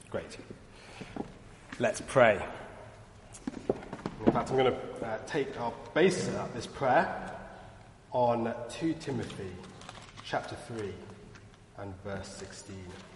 Great. Let's pray. In fact, I'm going to take our basis of this prayer on 2 Timothy chapter 3 and verse 16.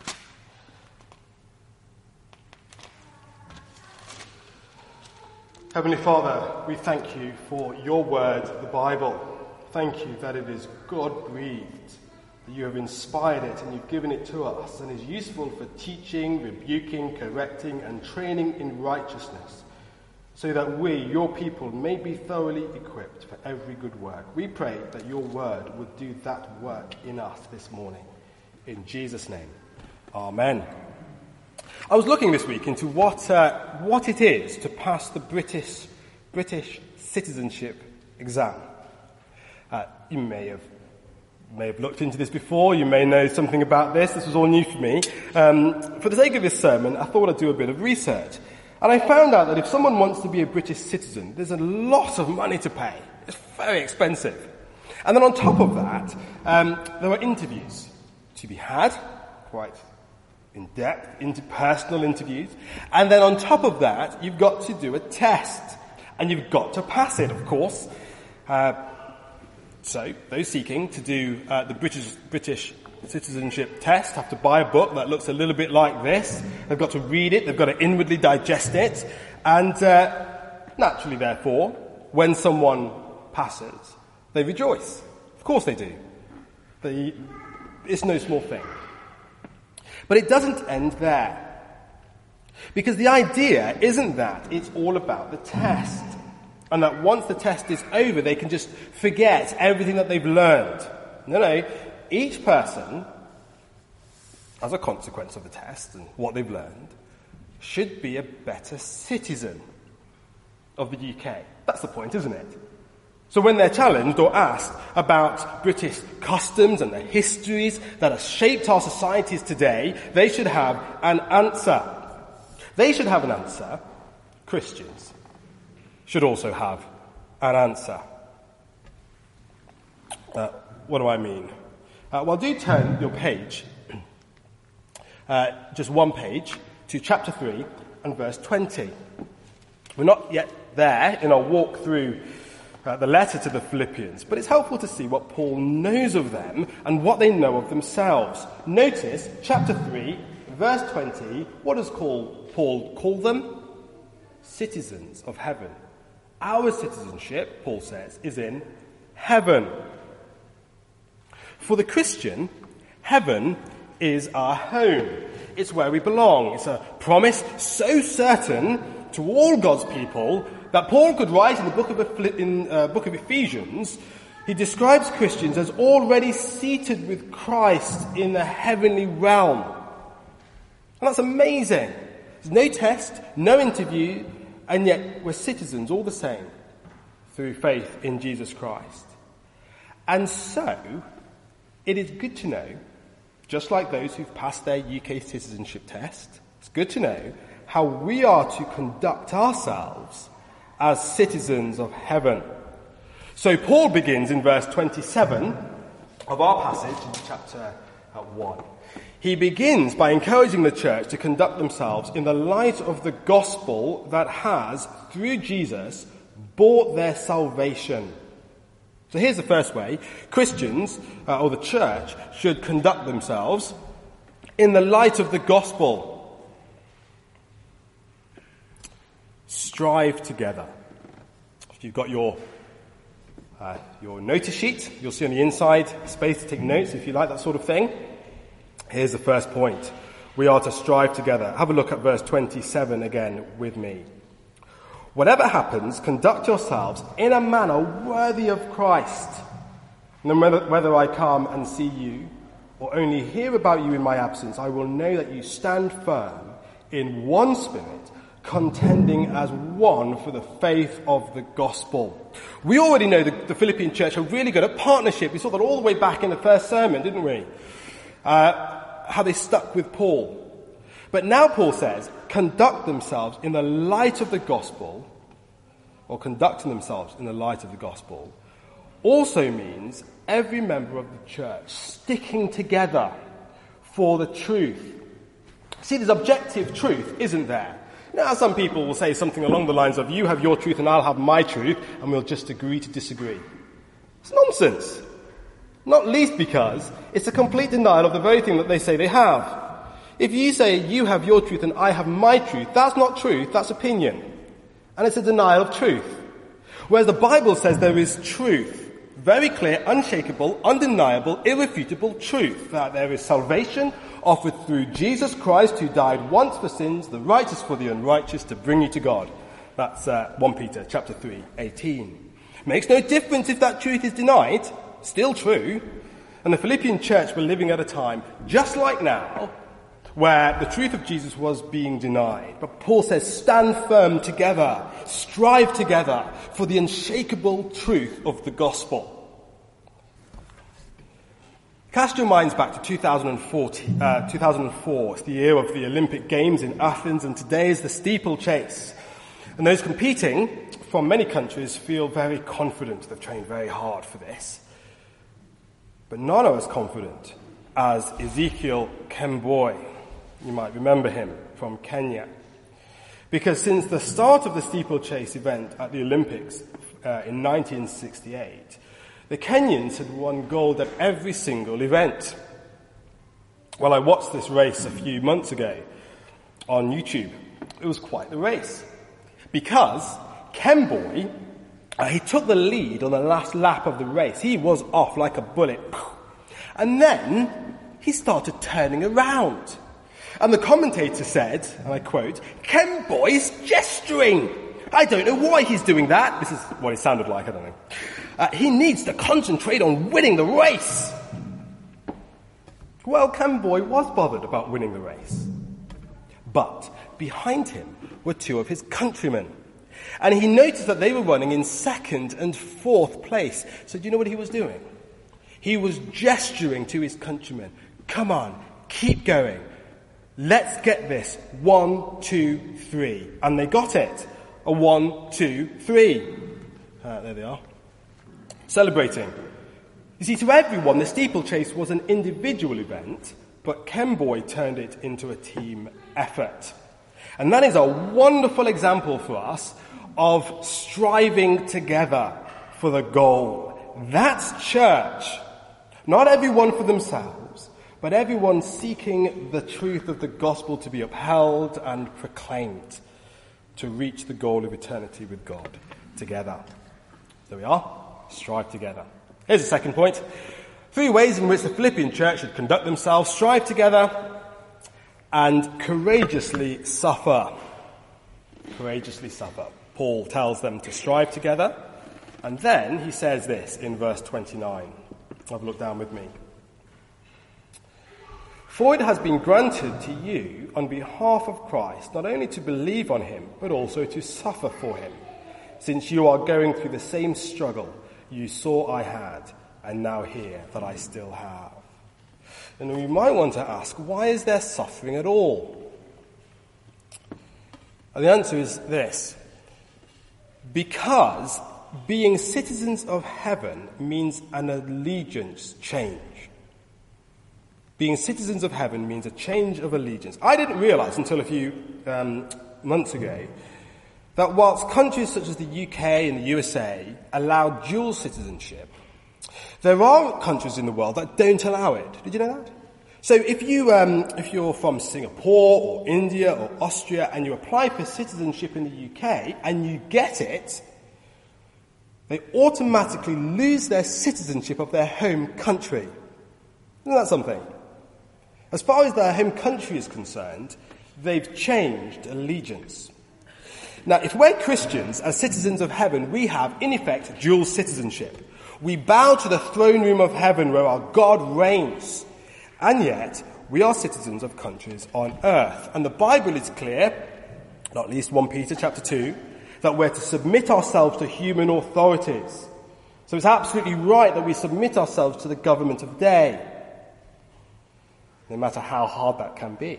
Heavenly Father, we thank you for your word, the Bible. Thank you that it is God-breathed, that you have inspired it and you've given it to us and is useful for teaching, rebuking, correcting and training in righteousness, so that we, your people, may be thoroughly equipped for every good work. We pray that your word would do that work in us this morning. In Jesus' name, amen. I was looking this week into what it is to pass the British citizenship exam. You may have looked into this before. You may know something about this. This was all new for me. For the sake of this sermon, I thought I'd do a bit of research. And I found out that if someone wants to be a British citizen, there's a lot of money to pay. It's very expensive. And then on top of that, there are interviews to be had, quite in-depth, personal interviews. And then on top of that, you've got to do a test. And you've got to pass it, of course. So those seeking to do the British citizenship test have to buy a book that looks a little bit like this. They've got to read it. They've got to inwardly digest it. And naturally, therefore, when someone passes, they rejoice. Of course they do. It's no small thing. But it doesn't end there. Because the idea isn't that it's all about the test. And that once the test is over, they can just forget everything that they've learned. No. Each person, as a consequence of the test and what they've learned, should be a better citizen of the UK. That's the point, isn't it? So when they're challenged or asked about British customs and the histories that have shaped our societies today, they should have an answer. They should have an answer. Christians should also have an answer. What do I mean? Well, do turn your page, just one page, to chapter 3 and verse 20. We're not yet there in our walk through the letter to the Philippians, but it's helpful to see what Paul knows of them and what they know of themselves. Notice, chapter 3, verse 20, what does Paul call them? Citizens of heaven. Our citizenship, Paul says, is in heaven. For the Christian, heaven is our home. It's where we belong. It's a promise so certain to all God's people that Paul could write in the book of Ephesians. He describes Christians as already seated with Christ in the heavenly realm. And that's amazing. There's no test, no interview, and yet we're citizens all the same through faith in Jesus Christ. And so, it is good to know, just like those who've passed their UK citizenship test, it's good to know how we are to conduct ourselves as citizens of heaven. So Paul begins in verse 27 of our passage in chapter 1. He begins by encouraging the church to conduct themselves in the light of the gospel that has, through Jesus, bought their salvation. So here's the first way. Christians, or the church, should conduct themselves in the light of the gospel. Strive together. If you've got your notice sheet, you'll see on the inside space to take notes if you like that sort of thing. Here's the first point. We are to strive together. Have a look at verse 27 again with me. Whatever happens, conduct yourselves in a manner worthy of Christ. No matter whether I come and see you or only hear about you in my absence, I will know that you stand firm in one spirit, contending as one for the faith of the gospel. We already know the Philippian church are really good at partnership. We saw that all the way back in the first sermon, didn't we? How they stuck with Paul. But now Paul says, conduct themselves in the light of the gospel, or conducting themselves in the light of the gospel, also means every member of the church sticking together for the truth. See, there's objective truth, isn't there? Now, some people will say something along the lines of, you have your truth and I'll have my truth, and we'll just agree to disagree. It's nonsense. Not least because it's a complete denial of the very thing that they say they have. If you say you have your truth and I have my truth, that's not truth, that's opinion. And it's a denial of truth. Whereas the Bible says there is truth. Very clear, unshakable, undeniable, irrefutable truth. That there is salvation offered through Jesus Christ, who died once for sins, the righteous for the unrighteous, to bring you to God. That's 1 Peter chapter 3, 18. Makes no difference if that truth is denied. Still true. And the Philippian church were living at a time, just like now, where the truth of Jesus was being denied. But Paul says, stand firm together, strive together for the unshakable truth of the gospel. Cast your minds back to 2004. It's the year of the Olympic Games in Athens, and today is the steeplechase. And those competing from many countries feel very confident. They've trained very hard for this. But none are as confident as Ezekiel Kemboi. You might remember him from Kenya. Because since the start of the steeplechase event at the Olympics in 1968, the Kenyans had won gold at every single event. Well, I watched this race a few months ago on YouTube. It was quite the race. Because Kemboi, he took the lead on the last lap of the race. He was off like a bullet. And then he started turning around. And the commentator said, and I quote, "Kemboi's gesturing. I don't know why he's doing that." This is what it sounded like, I don't know. He needs to concentrate on winning the race. Well, Kemboi was bothered about winning the race. But behind him were two of his countrymen. And he noticed that they were running in second and fourth place. So do you know what he was doing? He was gesturing to his countrymen. Come on, keep going. Let's get this. 1, 2, 3. And they got it. A 1, 2, 3. There they are. Celebrating. You see, to everyone, the steeplechase was an individual event, but Kemboi turned it into a team effort. And that is a wonderful example for us of striving together for the goal. That's church. Not everyone for themselves, but everyone seeking the truth of the gospel to be upheld and proclaimed, to reach the goal of eternity with God together. There we are. Strive together. Here's the second point. 3 ways in which the Philippian church should conduct themselves: strive together and courageously suffer. Courageously suffer. Paul tells them to strive together, and then he says this in verse 29. Have a look down with me. "For it has been granted to you on behalf of Christ not only to believe on him, but also to suffer for him, since you are going through the same struggle you saw I had, and now hear that I still have." And we might want to ask, why is there suffering at all? And the answer is this: because being citizens of heaven means an allegiance change. Being citizens of heaven means a change of allegiance. I didn't realize until a few months ago that whilst countries such as the UK and the USA allow dual citizenship, there are countries in the world that don't allow it. Did you know that? So if you're from Singapore or India or Austria and you apply for citizenship in the UK and you get it, they automatically lose their citizenship of their home country. Isn't that something? As far as their home country is concerned, they've changed allegiance. Now, if we're Christians, as citizens of heaven, we have, in effect, dual citizenship. We bow to the throne room of heaven where our God reigns. And yet, we are citizens of countries on earth. And the Bible is clear, not least 1 Peter chapter 2, that we're to submit ourselves to human authorities. So it's absolutely right that we submit ourselves to the government of the day, no matter how hard that can be.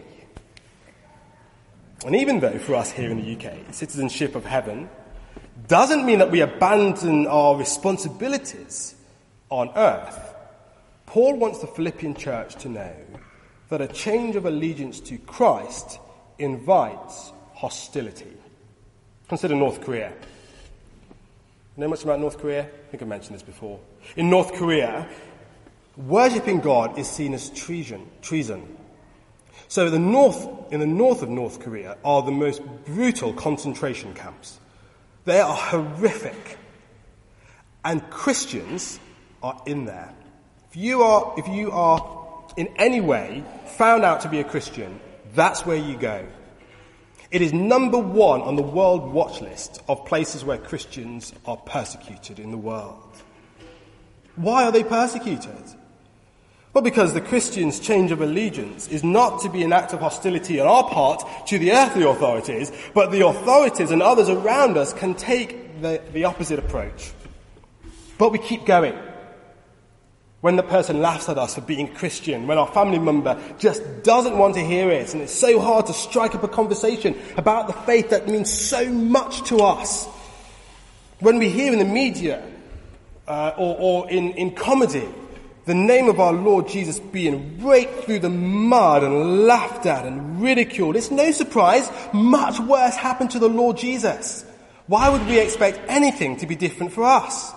And even though for us here in the UK, citizenship of heaven doesn't mean that we abandon our responsibilities on earth, Paul wants the Philippian church to know that a change of allegiance to Christ invites hostility. Consider North Korea. You know much about North Korea? I think I mentioned this before. In North Korea, worshipping God is seen as treason. So in the north of North Korea are the most brutal concentration camps. They are horrific. And Christians are in there. If you are in any way found out to be a Christian, that's where you go. It is number one on the world watch list of places where Christians are persecuted in the world. Why are they persecuted? Well, because the Christian's change of allegiance is not to be an act of hostility on our part to the earthly authorities, but the authorities and others around us can take the opposite approach. But we keep going. When the person laughs at us for being Christian, when our family member just doesn't want to hear it, and it's so hard to strike up a conversation about the faith that means so much to us. When we hear in the media or in comedy the name of our Lord Jesus being raked through the mud and laughed at and ridiculed, it's no surprise much worse happened to the Lord Jesus. Why would we expect anything to be different for us?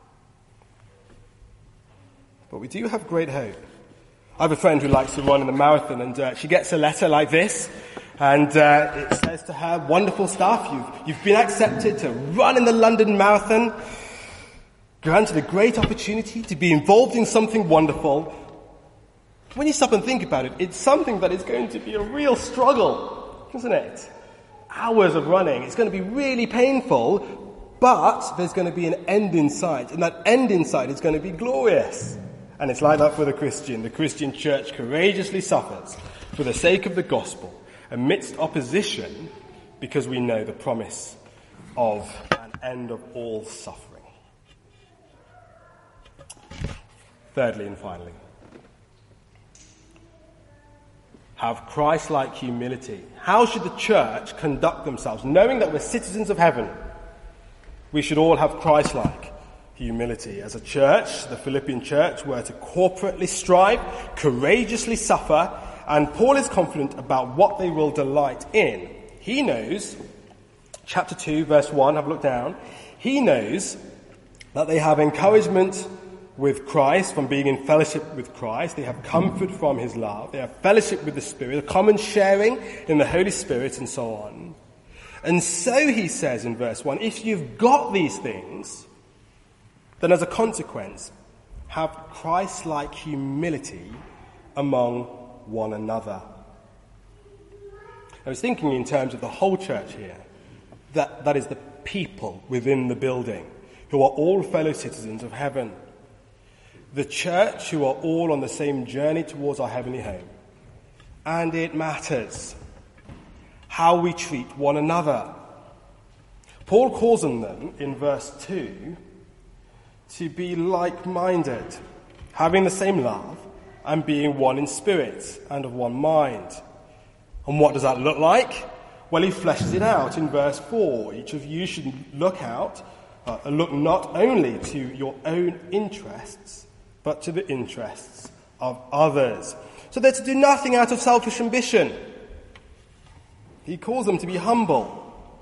But we do have great hope. I have a friend who likes to run in the marathon, and she gets a letter like this, and it says to her, "Wonderful stuff, you've been accepted to run in the London Marathon, granted a great opportunity to be involved in something wonderful." When you stop and think about it, it's something that is going to be a real struggle, isn't it? Hours of running, it's going to be really painful, but there's going to be an end in sight, and that end in sight is going to be glorious. And it's like that for the Christian. The Christian church courageously suffers for the sake of the gospel amidst opposition because we know the promise of an end of all suffering. Thirdly and finally, have Christ-like humility. How should the church conduct themselves? Knowing that we're citizens of heaven, we should all have Christ-like humility. As a church, the Philippian church were to corporately strive, courageously suffer, and Paul is confident about what they will delight in. He knows, chapter 2, verse 1, have a look down, he knows that they have encouragement with Christ, from being in fellowship with Christ. They have comfort from his love. They have fellowship with the Spirit, a common sharing in the Holy Spirit, and so on. And so he says in verse 1, if you've got these things, then as a consequence, have Christ-like humility among one another. I was thinking in terms of the whole church here, that is the people within the building, who are all fellow citizens of heaven. The church who are all on the same journey towards our heavenly home. And it matters how we treat one another. Paul calls on them in verse 2 to be like-minded, having the same love, and being one in spirit and of one mind. And what does that look like? Well, he fleshes it out in verse 4. Each of you should look not only to your own interests, but to the interests of others. So they're to do nothing out of selfish ambition. He calls them to be humble.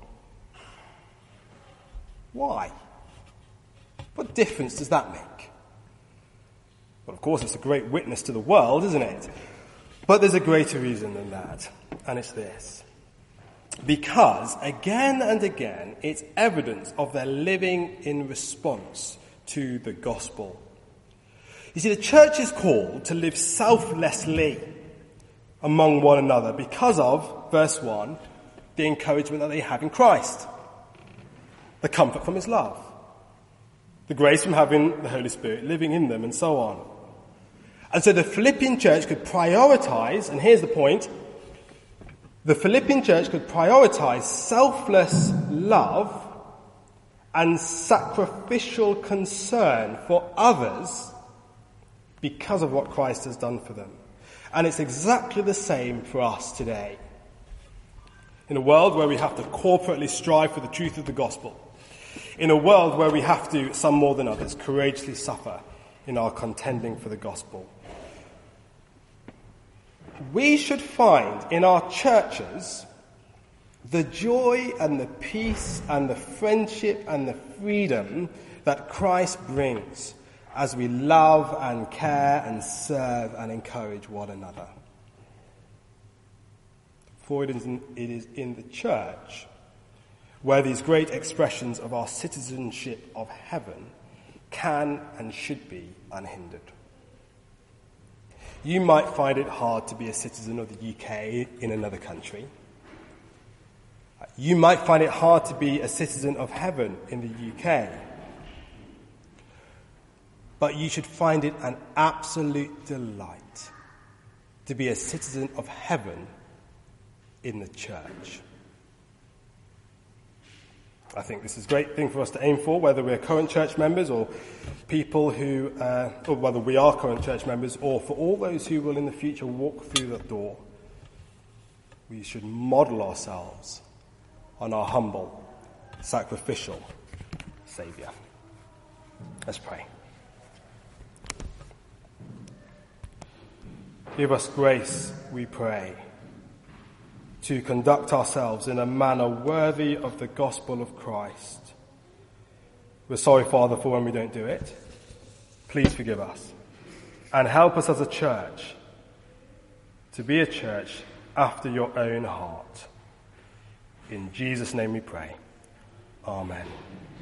Why? What difference does that make? Well, of course, it's a great witness to the world, isn't it? But there's a greater reason than that, and it's this. Because, again and again, it's evidence of their living in response to the gospel. You see, the church is called to live selflessly among one another because of, verse 1, the encouragement that they have in Christ, the comfort from his love, the grace from having the Holy Spirit living in them, and so on. And so the Philippian church could prioritize, and here's the point, the Philippian church could prioritize selfless love and sacrificial concern for others because of what Christ has done for them. And it's exactly the same for us today. In a world where we have to corporately strive for the truth of the gospel, in a world where we have to, some more than others, courageously suffer in our contending for the gospel. we should find in our churches the joy and the peace and the friendship and the freedom that Christ brings as we love and care and serve and encourage one another. For it is in the church where these great expressions of our citizenship of heaven can and should be unhindered. You might find it hard to be a citizen of the UK in another country. You might find it hard to be a citizen of heaven in the UK. But you should find it an absolute delight to be a citizen of heaven in the church. I think this is a great thing for us to aim for, whether we're current church members or people who, or whether we are current church members, or for all those who will in the future walk through that door. We should model ourselves on our humble, sacrificial Saviour. Let's pray. Give us grace, we pray, to conduct ourselves in a manner worthy of the gospel of Christ. We're sorry, Father, for when we don't do it. Please forgive us. And help us as a church to be a church after your own heart. In Jesus' name we pray. Amen.